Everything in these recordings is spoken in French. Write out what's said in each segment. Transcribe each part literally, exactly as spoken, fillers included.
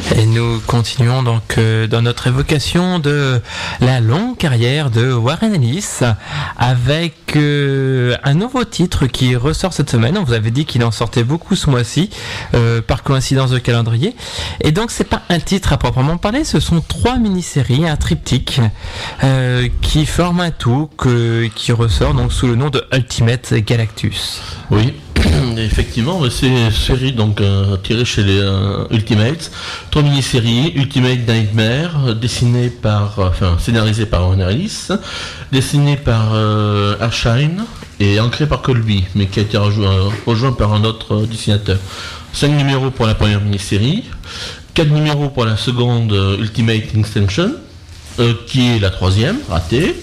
Et nous continuons donc euh, dans notre évocation de la longue carrière de Warren Ellis avec euh, un nouveau titre qui ressort cette semaine. On vous avait dit qu'il en sortait beaucoup ce mois-ci euh, par coïncidence de calendrier. Et donc c'est pas un titre à proprement parler, ce sont trois mini-séries, un triptyque euh, qui forment un tout que, qui ressort donc sous le nom de Ultimate Galactus. Oui. Effectivement, c'est une série donc euh, tirée chez les euh, Ultimates, trois mini-séries, Ultimate Nightmare, dessinée par, euh, enfin scénarisée par Warren Ellis, dessinée par euh, Erskine et ancrée par Colby, mais qui a été rejoint, euh, rejoint par un autre euh, dessinateur. Cinq numéros pour la première mini-série, quatre numéros pour la seconde euh, Ultimate Extension, euh, qui est la troisième, ratée.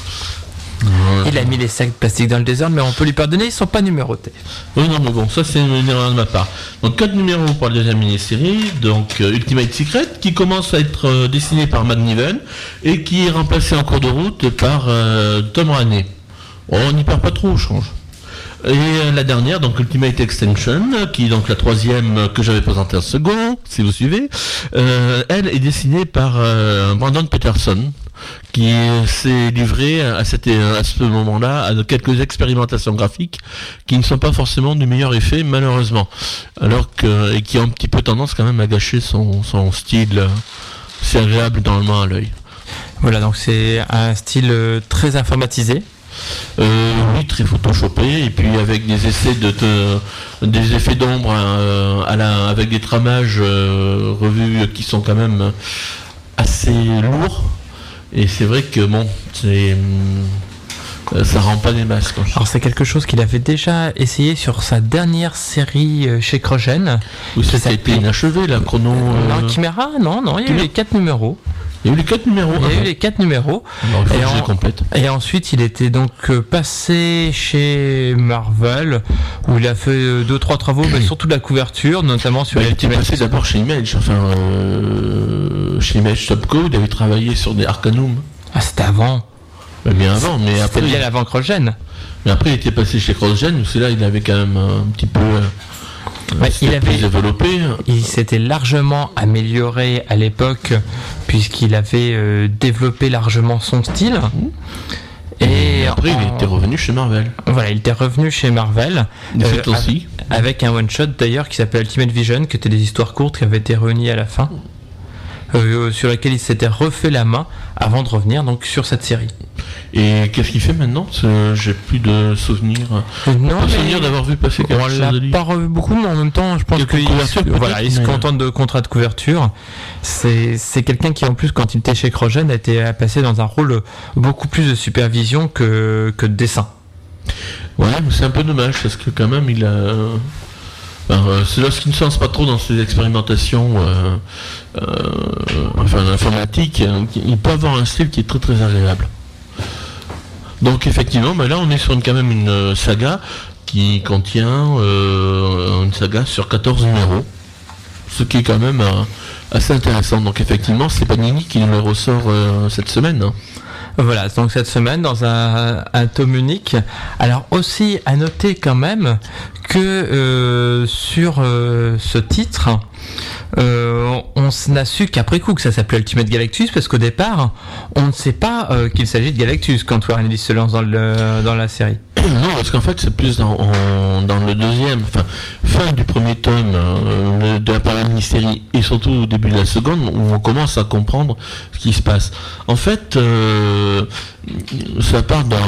Il a mis les sacs de plastique dans le désordre, mais on peut lui pardonner, ils ne sont pas numérotés. Oui, non, mais bon, ça c'est une erreur de ma part. Donc quatre numéros pour la deuxième mini-série, donc euh, Ultimate Secret, qui commence à être euh, dessiné par Matt Niven et qui est remplacé en cours de route par euh, Tom Rainey. Oh, on n'y perd pas trop, change. Et euh, la dernière, donc Ultimate Extension, qui est donc la troisième que j'avais présentée en second, si vous suivez, euh, elle est dessinée par euh, Brandon Peterson, qui s'est livré à, cette, à ce moment-là à quelques expérimentations graphiques qui ne sont pas forcément du meilleur effet, malheureusement, alors que, et qui ont un petit peu tendance quand même à gâcher son, son style si agréable normalement à l'œil. Voilà, donc c'est un style très informatisé. Euh, oui, très photoshopé, et puis avec des essais de, de des effets d'ombre euh, à la, avec des tramages euh, revus qui sont quand même assez lourds. Et c'est vrai que bon, c'est, euh, ça rend pas des masques. Alors c'est quelque chose qu'il avait déjà essayé sur sa dernière série chez Crogen. Oui, ça a été inachevé, la chrono. Euh... Non, Chimera, non, non, il y a eu les quatre numéros. Il y a eu les quatre numéros. Il y a eu les quatre numéros. Alors, il faut et, que en... je les complète. Et ensuite, il était donc passé chez Marvel, où il a fait deux, trois travaux, mais surtout de la couverture, notamment sur. Bah, il était passé d'abord chez Image, enfin euh, chez Image Topco, il avait travaillé sur des Arcanum. Ah, c'était avant. Bah, bien avant, mais c'était après. C'était bien avant Crogen. Mais après, il était passé chez CrossGen, où c'est là, il avait quand même un petit peu. Euh... Ouais, il avait développé. Il s'était largement amélioré à l'époque puisqu'il avait euh, développé largement son style. Mmh. Et, et après, en... il était revenu chez Marvel. Voilà, il était revenu chez Marvel. Euh, aussi. Avec un one shot d'ailleurs qui s'appelle Ultimate Vision, qui était des histoires courtes qui avaient été réunies à la fin, euh, sur laquelle il s'était refait la main avant de revenir donc sur cette série. Et qu'est-ce qu'il fait maintenant ? J'ai plus de souvenirs. Non, pas souvenir d'avoir vu passer quelque on chose l'a de lui. pas revu beaucoup, mais en même temps, je pense qu'il voilà, il se contente de contrat de couverture. C'est, c'est quelqu'un qui, en plus, quand il était chez Crogen, a été passé dans un rôle beaucoup plus de supervision que, que de dessin. Ouais, mais c'est un peu dommage, parce que quand même, il a... Ben, euh, c'est lorsqu'il ne se lance pas trop dans ses expérimentations euh, euh, enfin, informatiques, il peut avoir un style qui est très très agréable. Donc effectivement, ben là on est sur une, quand même une saga qui contient euh, une saga sur quatorze numéros, ce qui est quand même euh, assez intéressant. Donc effectivement, c'est Panini qui nous le ressort euh, cette semaine. Hein. Voilà, donc cette semaine dans un, un tome unique. Alors aussi à noter quand même que euh, sur euh, ce titre, euh, on n'a su qu'après coup que ça s'appelait Ultimate Galactus, parce qu'au départ, on ne sait pas euh, qu'il s'agit de Galactus quand Warren Ellis se lance dans, le, dans la série. Non, parce qu'en fait, c'est plus dans, en, dans le deuxième, enfin, fin du premier tome euh, de la première mini-série, et surtout au début de la seconde, où on commence à comprendre ce qui se passe. En fait, euh, ça part d'un...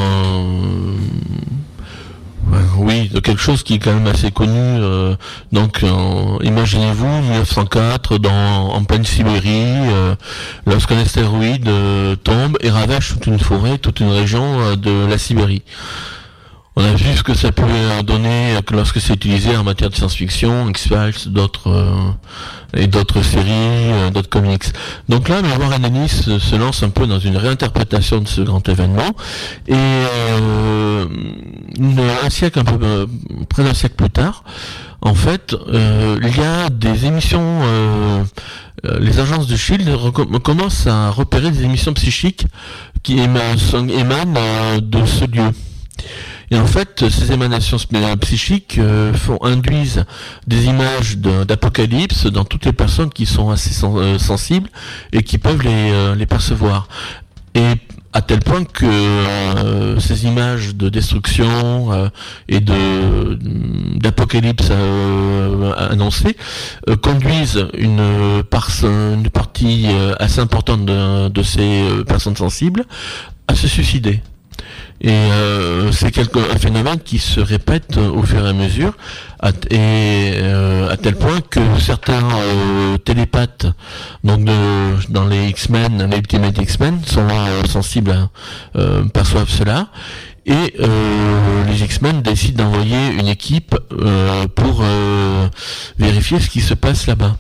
Oui, de quelque chose qui est quand même assez connu. Euh, donc, euh, imaginez-vous, mille neuf cent quatre, dans, en pleine Sibérie, euh, lorsqu'un astéroïde euh, tombe et ravage toute une forêt, toute une région euh, de la Sibérie. On a vu ce que ça pouvait donner lorsque c'est utilisé en matière de science-fiction, X-Files, d'autres euh, et d'autres séries, euh, d'autres comics. Donc là, Warren Ellis se, se lance un peu dans une réinterprétation de ce grand événement, et euh, une, un siècle, un peu euh, près d'un siècle plus tard, en fait, euh, il y a des émissions. Euh, euh, les agences de Shield recom- commencent à repérer des émissions psychiques qui émanent, émanent euh, de ce lieu. Et en fait, ces émanations psychiques euh, font induisent des images de, d'apocalypse dans toutes les personnes qui sont assez sen- euh, sensibles et qui peuvent les, euh, les percevoir. Et à tel point que euh, ces images de destruction euh, et de d'apocalypse euh, annoncées euh, conduisent une, par, une partie euh, assez importante de, de ces euh, personnes sensibles à se suicider. Et euh, c'est quelque, un phénomène qui se répète au fur et à mesure, à, et euh, à tel point que certains euh, télépathes, donc de, dans les X-Men, les Ultimate X-Men, sont euh, sensibles, à, euh, perçoivent cela, et euh, les X-Men décident d'envoyer une équipe euh, pour euh, vérifier ce qui se passe là-bas.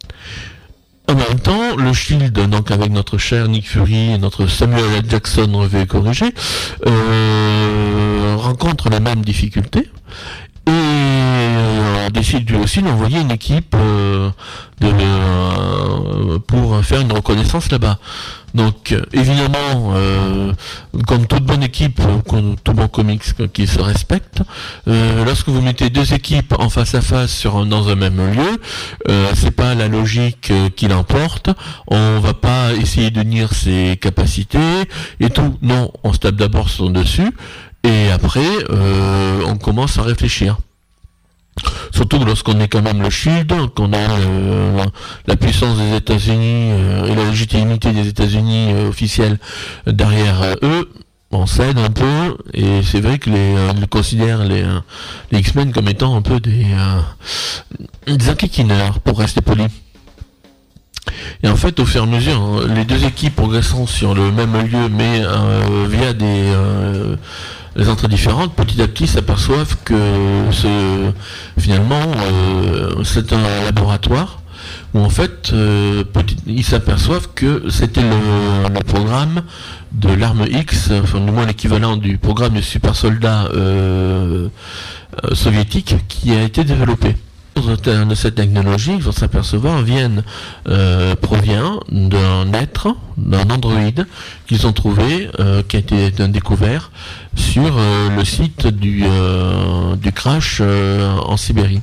En même temps, le Shield, donc avec notre cher Nick Fury et notre Samuel L. Jackson revu et corrigé, euh, rencontre les mêmes difficultés et euh, décide lui aussi d'envoyer une équipe euh, de, euh, pour faire une reconnaissance là-bas. Donc évidemment, euh, comme toute bonne équipe, comme tout bon comics qui se respecte, euh, lorsque vous mettez deux équipes en face à face sur un, dans un même lieu, euh, c'est pas la logique euh, qui l'emporte. On va pas essayer de nier ses capacités et tout. Non, on se tape d'abord sur dessus et après euh, on commence à réfléchir. Surtout lorsqu'on est quand même le Shield, qu'on a euh, la puissance des États-Unis euh, et la légitimité des États-Unis euh, officielle derrière euh, eux, on cède un peu, et c'est vrai que les, euh, ils considèrent les, euh, les X-Men comme étant un peu des, euh, des enquiquineurs, pour rester poli. Et en fait, au fur et à mesure, les deux équipes progressant sur le même lieu, mais euh, via des euh, les entrées différentes, petit à petit s'aperçoivent que ce, finalement euh, c'est un laboratoire où en fait euh, petit, ils s'aperçoivent que c'était le, le programme de l'arme X, enfin du moins l'équivalent du programme du super soldat euh, euh, soviétique qui a été développé. De cette technologie, il faut s'apercevoir, viennent, euh, provient d'un être, d'un androïde qu'ils ont trouvé, euh, qui a été découvert sur euh, le site du, euh, du crash euh, en Sibérie.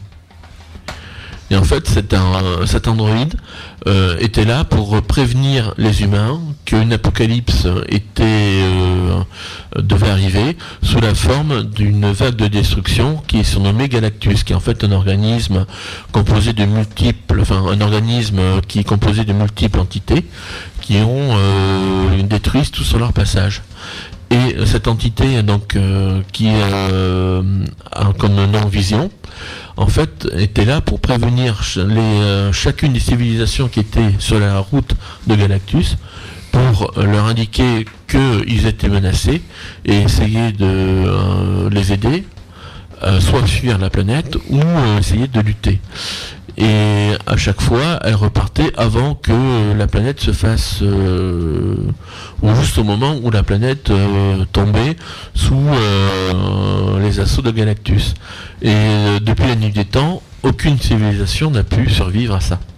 Et en fait, cet, un, cet androïde euh, était là pour prévenir les humains qu'une apocalypse était euh, devait arriver sous la forme d'une vague de destruction qui est surnommée Galactus, qui est en fait un organisme composé de multiples, enfin un organisme qui est composé de multiples entités qui ont euh, détruit tout sur leur passage. Et cette entité donc euh, qui euh, a comme nom Vision, en fait, était là pour prévenir les, euh, chacune des civilisations qui étaient sur la route de Galactus, pour leur indiquer qu'ils étaient menacés et essayer de euh, les aider, euh, soit fuir la planète ou euh, essayer de lutter. Et à chaque fois, elle repartait avant que la planète se fasse, euh, ou juste au moment où la planète euh, tombait sous euh, les assauts de Galactus. Et euh, depuis la nuit des temps, aucune civilisation n'a pu survivre à ça.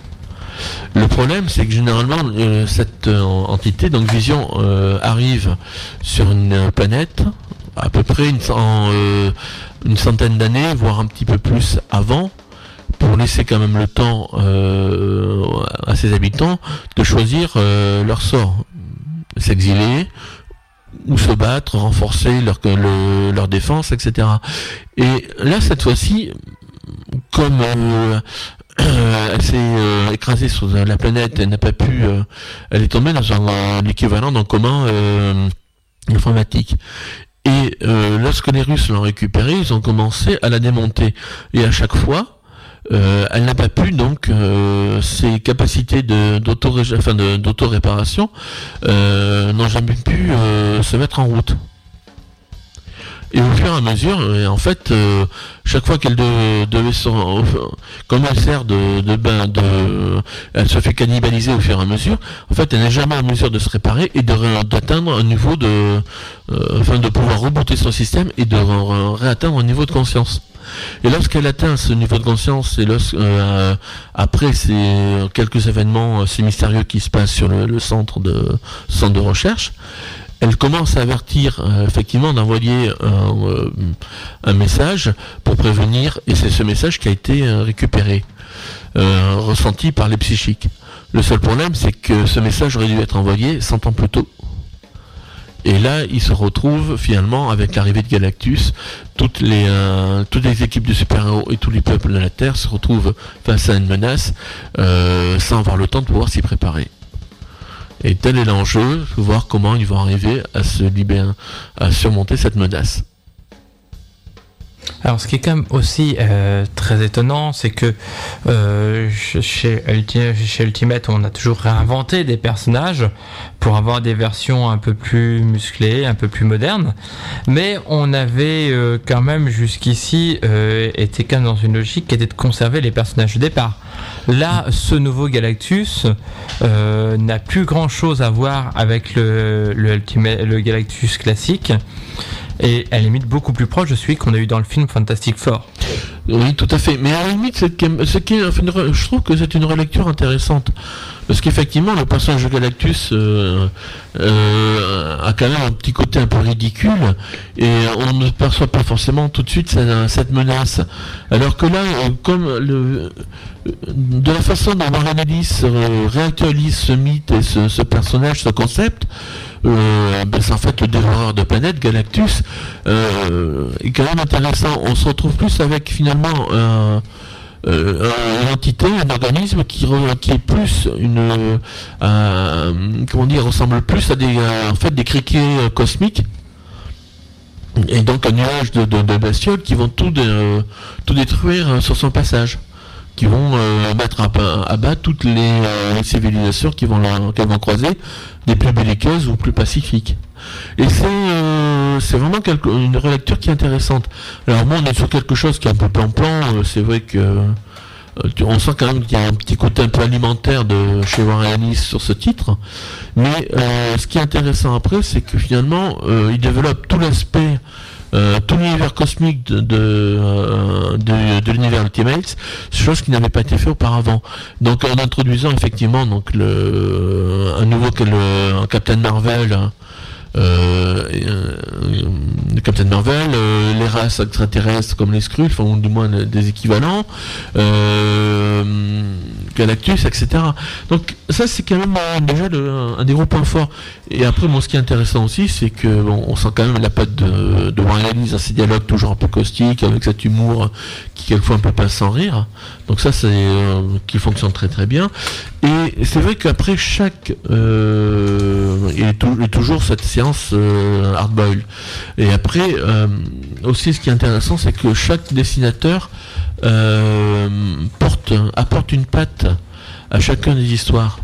Le problème, c'est que généralement, euh, cette euh, entité, donc Vision, euh, arrive sur une planète à peu près une, en, euh, une centaine d'années, voire un petit peu plus avant, pour laisser quand même le temps euh, à ses habitants de choisir euh, leur sort, s'exiler ou se battre, renforcer leur, le, leur défense, et cetera. Et là, cette fois-ci, comme euh, elle s'est euh, écrasée sur la planète, elle n'a pas pu, euh, elle est tombée dans un, un équivalent d'un commun euh, informatique. Et euh, lorsque les Russes l'ont récupérée, ils ont commencé à la démonter. Et à chaque fois, Euh, elle n'a pas pu, donc euh, ses capacités de, d'auto, enfin de, d'auto-réparation euh, n'ont jamais pu euh, se mettre en route. Et au fur et à mesure, et en fait, euh, chaque fois qu'elle de, devait se, comme elle sert de, de bain, de, elle se fait cannibaliser au fur et à mesure. En fait, elle n'est jamais en mesure de se réparer et de d'atteindre un niveau de, euh, enfin de pouvoir rebooter son système et de ré- réatteindre un niveau de conscience. Et lorsqu'elle atteint ce niveau de conscience, et lorsque, euh, après ces quelques événements assez mystérieux qui se passent sur le, le centre de centre de recherche, elle commence à avertir euh, effectivement d'envoyer un, euh, un message pour prévenir, et c'est ce message qui a été euh, récupéré, euh, ressenti par les psychiques. Le seul problème, c'est que ce message aurait dû être envoyé cent ans plus tôt. Et là, il se retrouve finalement avec l'arrivée de Galactus, toutes les euh, toutes les équipes de super-héros et tous les peuples de la Terre se retrouvent face à une menace euh, sans avoir le temps de pouvoir s'y préparer. Et tel est l'enjeu, de voir comment ils vont arriver à se libérer, à surmonter cette menace. Alors, ce qui est quand même aussi euh, très étonnant, c'est que euh, chez, Ulti- chez Ultimate, on a toujours réinventé des personnages pour avoir des versions un peu plus musclées, un peu plus modernes, mais on avait euh, quand même jusqu'ici euh, été quand même dans une logique qui était de conserver les personnages de départ. Là, ce nouveau Galactus euh, n'a plus grand chose à voir avec le, le, Ultimate, le Galactus classique. Et à la limite beaucoup plus proche de celui qu'on a eu dans le film Fantastic Four. Oui, tout à fait. Mais à la limite, c'est ce qui est, enfin, je trouve que c'est une relecture intéressante. Parce qu'effectivement, le personnage de Galactus euh, euh, a quand même un petit côté un peu ridicule, et on ne perçoit pas forcément tout de suite cette, cette menace. Alors que là, comme le, de la façon dont Warren Ellis euh, réactualise ce mythe et ce, ce personnage, ce concept, Euh, ben c'est en fait le dévoreur de planètes, Galactus, euh, est quand même intéressant. On se retrouve plus avec finalement euh, euh, une entité, un organisme qui, re, qui est plus une, euh, comment dire, ressemble plus à des, euh, en fait, des criquets cosmiques. Et donc un nuage de, de, de bestioles qui vont tout, de, tout détruire sur son passage, qui vont euh, mettre à, à bas toutes les, euh, les civilisations qui vont la, qu'elles vont croiser, des plus belliqueuses ou plus pacifiques. Et c'est euh, c'est vraiment quelque, une relecture qui est intéressante. Alors moi, on est sur quelque chose qui est un peu plan-plan. Euh, c'est vrai que euh, on sent quand même qu'il y a un petit côté un peu alimentaire de chez Warren Ellis sur ce titre. Mais euh, ce qui est intéressant après, c'est que finalement, euh, il développe tout l'aspect Euh, tout l'univers cosmique de, de, euh, de, de l'univers Ultimate, chose qui n'avait pas été fait auparavant. Donc en introduisant effectivement donc le un nouveau le, un Captain Marvel, euh, euh, le Captain Marvel, euh, les races extraterrestres comme les Skrulls, enfin ou du moins des équivalents, euh, Galactus, et cetera. Donc ça c'est quand même euh, déjà le, un des gros points forts. Et après, bon, ce qui est intéressant aussi, c'est que bon, on sent quand même la patte de, de Warren Ellis dans ses dialogues toujours un peu caustiques, avec cet humour qui quelquefois un peu passe sans rire. Donc ça, c'est euh, qui fonctionne très très bien. Et c'est vrai qu'après chaque, euh, il, est tout, il est toujours cette séance euh, hardboil. Et après, euh, aussi, ce qui est intéressant, c'est que chaque dessinateur euh, porte, apporte une patte à chacune des histoires.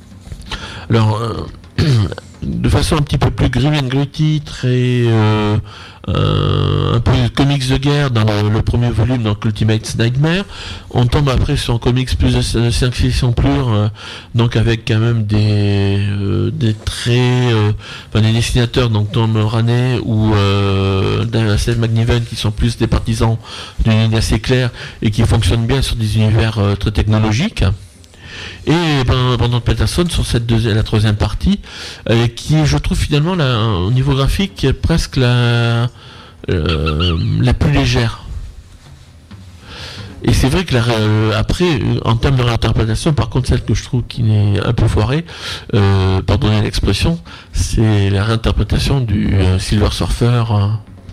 Alors. Euh, de façon un petit peu plus grim and gritty, très euh, euh, un peu comics de guerre dans le, le premier volume, donc Ultimate Nightmare. On tombe après sur un comics plus de science-fiction pure, euh, donc avec quand même des euh, des traits, euh, enfin des dessinateurs, donc Tom Raney ou euh, Seth McNiven, qui sont plus des partisans d'une ligne assez claire et qui fonctionnent bien sur des univers euh, très technologiques. Et ben, Brandon Peterson sur cette deuxième, la troisième partie, euh, qui je trouve finalement là, au niveau graphique presque la, euh, la plus légère. Et c'est vrai que la, euh, après, en termes de réinterprétation, par contre, celle que je trouve qui est un peu foirée, euh, pardonnez l'expression, c'est la réinterprétation du euh, Silver Surfer, euh,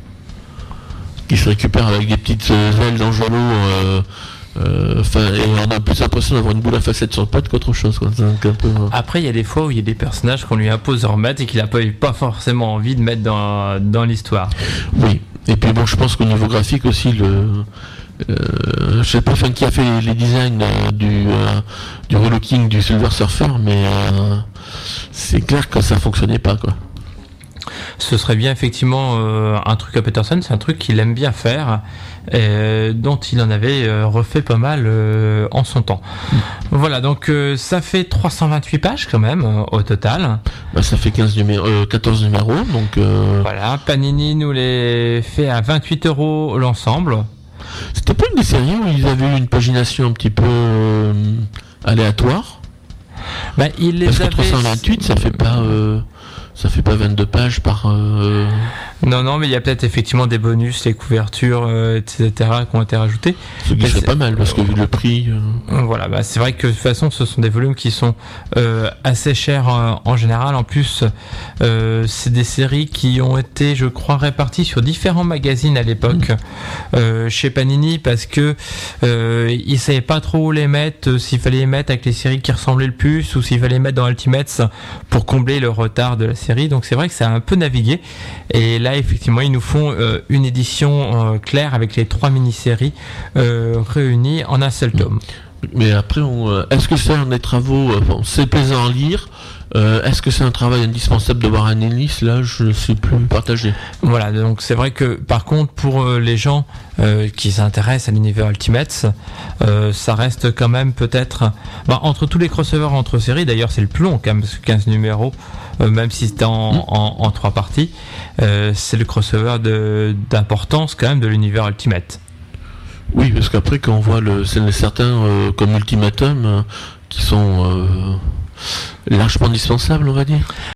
qui se récupère avec des petites euh, ailes d'angelots. Euh, Enfin, euh, et on a plus l'impression d'avoir une boule à facettes sur le patte qu'autre chose, quoi. Un peu... Après, il y a des fois où il y a des personnages qu'on lui impose de remettre et qu'il n'a pas, pas forcément envie de mettre dans, dans l'histoire. Oui, et puis bon, je pense qu'au niveau graphique aussi, le, euh, je sais pas enfin, qui a fait les, les designs euh, du, euh, du relooking du Silver Surfer, mais euh, c'est clair que ça fonctionnait pas, quoi. Ce serait bien effectivement euh, un truc à Peterson, c'est un truc qu'il aime bien faire, euh, dont il en avait euh, refait pas mal euh, en son temps. Mmh. Voilà, donc euh, ça fait trois cent vingt-huit pages quand même euh, au total. Bah, ça fait quinze numéros, euh, quatorze numéros, donc. Euh... Voilà, Panini nous les fait à vingt-huit euros l'ensemble. C'était pas une des séries où ils avaient eu une pagination un petit peu euh, aléatoire. Bah, il les Parce que avait... trois cent vingt-huit, ça fait pas. Euh... ça fait pas vingt-deux pages par... Euh... Non, non, mais il y a peut-être effectivement des bonus, les couvertures, euh, et cetera qui ont été rajoutés. Ce qui serait pas mal, parce que vu le prix... Euh... Voilà, bah, c'est vrai que de toute façon, ce sont des volumes qui sont euh, assez chers euh, en général. En plus, euh, c'est des séries qui ont été, je crois, réparties sur différents magazines à l'époque, mmh. euh, chez Panini, parce que euh, ils ne savaient pas trop où les mettre, euh, s'il fallait les mettre avec les séries qui ressemblaient le plus, ou s'il fallait les mettre dans Ultimates pour combler le retard de la série. Donc c'est vrai que ça a un peu navigué. Et là, effectivement, ils nous font euh, une édition euh, claire avec les trois mini-séries euh, réunies en un seul tome. Mais après, on, euh, est-ce que c'est un des travaux, euh, bon, c'est plaisant à lire, euh, est-ce que c'est un travail indispensable de Warren Ellis? Là, je ne suis plus partagé. Voilà, donc c'est vrai que par contre, pour euh, les gens euh, qui s'intéressent à l'univers Ultimates, euh, ça reste quand même peut-être... Bah, entre tous les crossovers entre séries, d'ailleurs c'est le plus long quand même, quinze numéros, euh, même si c'était en, mmh. en, en trois parties, euh, c'est le crossover de, d'importance quand même de l'univers Ultimate. Oui, parce qu'après quand on voit le, c'est certains euh, comme Ultimatum euh, qui sont euh, largement indispensables, on va dire.